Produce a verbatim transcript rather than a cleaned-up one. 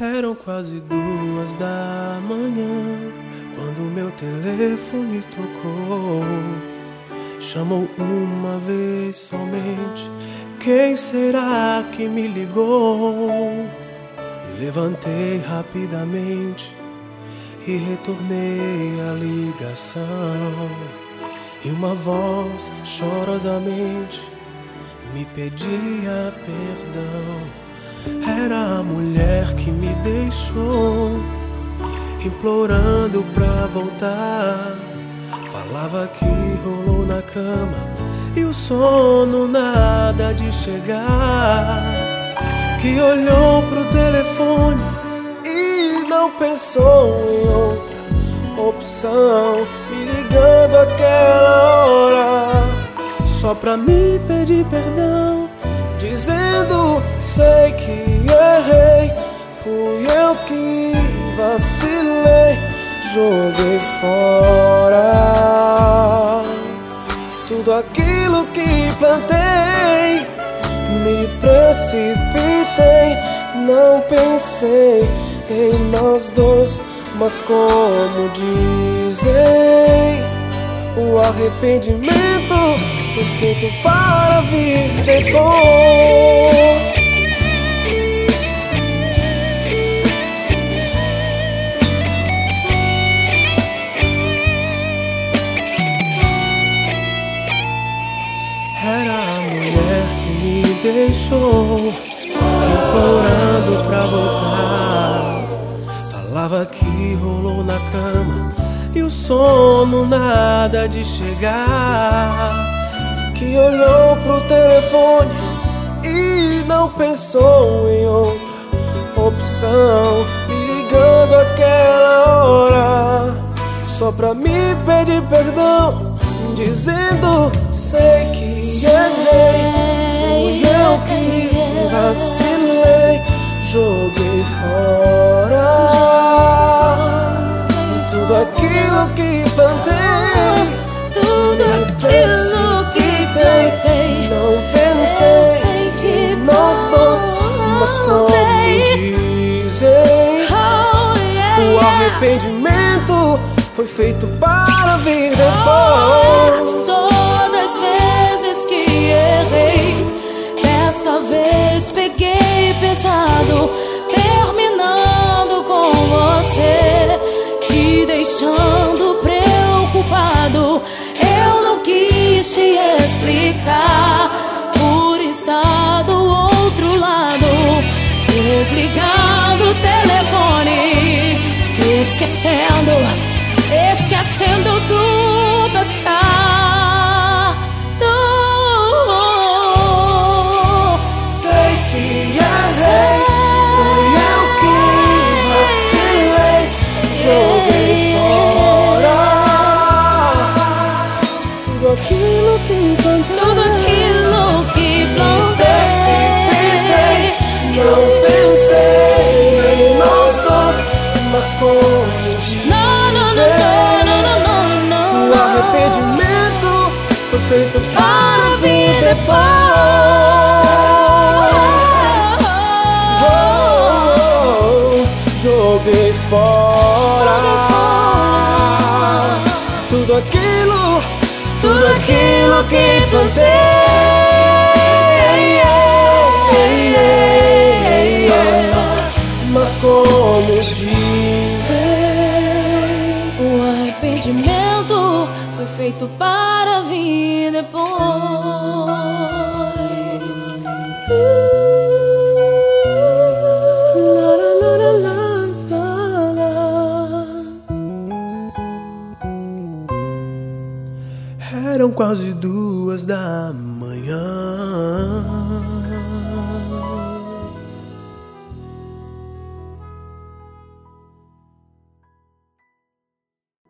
Eram quase duas da manhã quando meu telefone tocou. Chamou uma vez somente. Quem será que me ligou? Levantei rapidamente e retornei a ligação. E uma voz chorosamente me pedia perdão. Era a mulher que me deixou, implorando pra voltar. Falava que rolou na cama e o sono nada de chegar. Que olhou pro telefone e não pensou em outra opção, me ligando aquela hora só pra me pedir perdão, dizendo: sei que errei, fui eu que vacilei, joguei fora tudo aquilo que plantei, me precipitei, não pensei em nós dois, mas como dizem, o arrependimento foi feito para vir depois. Era a mulher que me deixou, implorando pra voltar. Falava que rolou na cama e o sono nada de chegar. Que olhou pro telefone e não pensou em outra opção, me ligando aquela hora só pra me pedir perdão, dizendo: sei que errei, fui eu que vacilei, joguei fora tudo aquilo que plantei, tudo aquilo que plantei. Não pensei que nós dois, mas como dizem, o arrependimento foi feito para vir depois. Todas as vezes que errei, dessa vez peguei pesado, terminando com você, te deixando preocupado. Eu não quis te explicar por estar do outro lado, desligando o telefone, esquecendo, esquecendo do passado. Sei que errei, fui eu que vacilei, joguei fora tudo aquilo que plantei, tudo aquilo que plantei. Não pensei em nós dois, mas como dizem, Não, não, não, não, não, não, não, o arrependimento foi feito para vir depois. Oh, joguei fora tudo aquilo, tudo aquilo que plantei. Mas como dizem, o arrependimento foi feito para vir depois. La, la, la, la, la, la. Eram quase duas da